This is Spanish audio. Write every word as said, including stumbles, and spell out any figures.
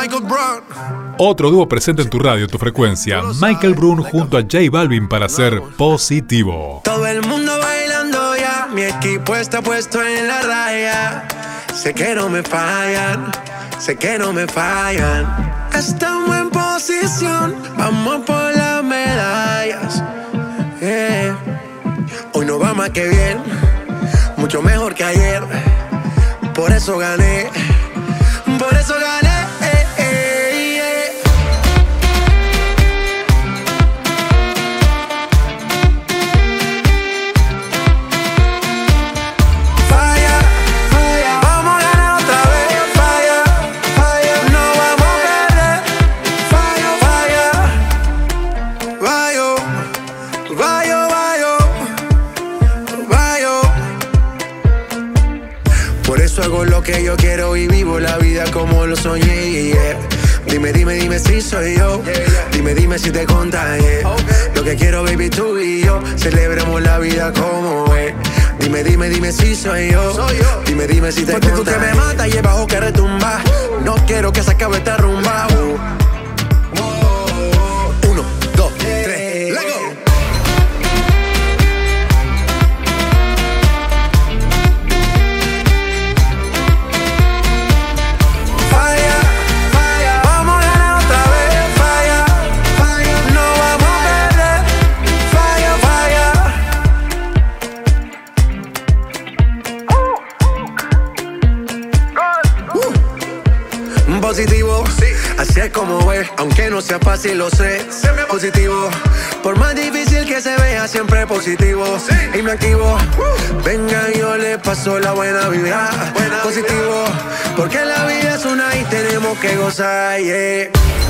Michael Brown. Otro dúo presente en tu radio, tu frecuencia. Michael Brun junto a J Balvin para ser Positivo. Todo el mundo bailando ya, mi equipo está puesto en la raya. Sé que no me fallan, sé que no me fallan. Estamos en posición, vamos por las medallas. Yeah. Hoy no va más que bien, mucho mejor que ayer. Por eso gané, por eso gané. Eh, eh, yeah. Falla, falla, vamos a ganar otra vez. Falla, falla, no vamos a perder. Falla, falla, vayo, vayo, vayo, vayo. Por eso hago lo que yo quiero y vivo la vida como lo soñé, yeah. Dime, dime, dime si soy yo. Dime, dime si te contagié. Lo que quiero, baby, tú y yo celebremos la vida como es. Dime, dime, dime si soy yo. Dime, dime si te contagié. Porque tú que me matas y el bajo que retumba. No quiero que se acabe esta rumba. Uno, dos, tres, let's go. Positivo, sí. Así es como es, aunque no sea fácil, lo sé. Positivo, por más difícil que se vea, siempre positivo, sí. Y me activo, uh. Venga, yo le paso la buena vibra. Buena positivo, vibra. Porque la vida es una y tenemos que gozar, yeah.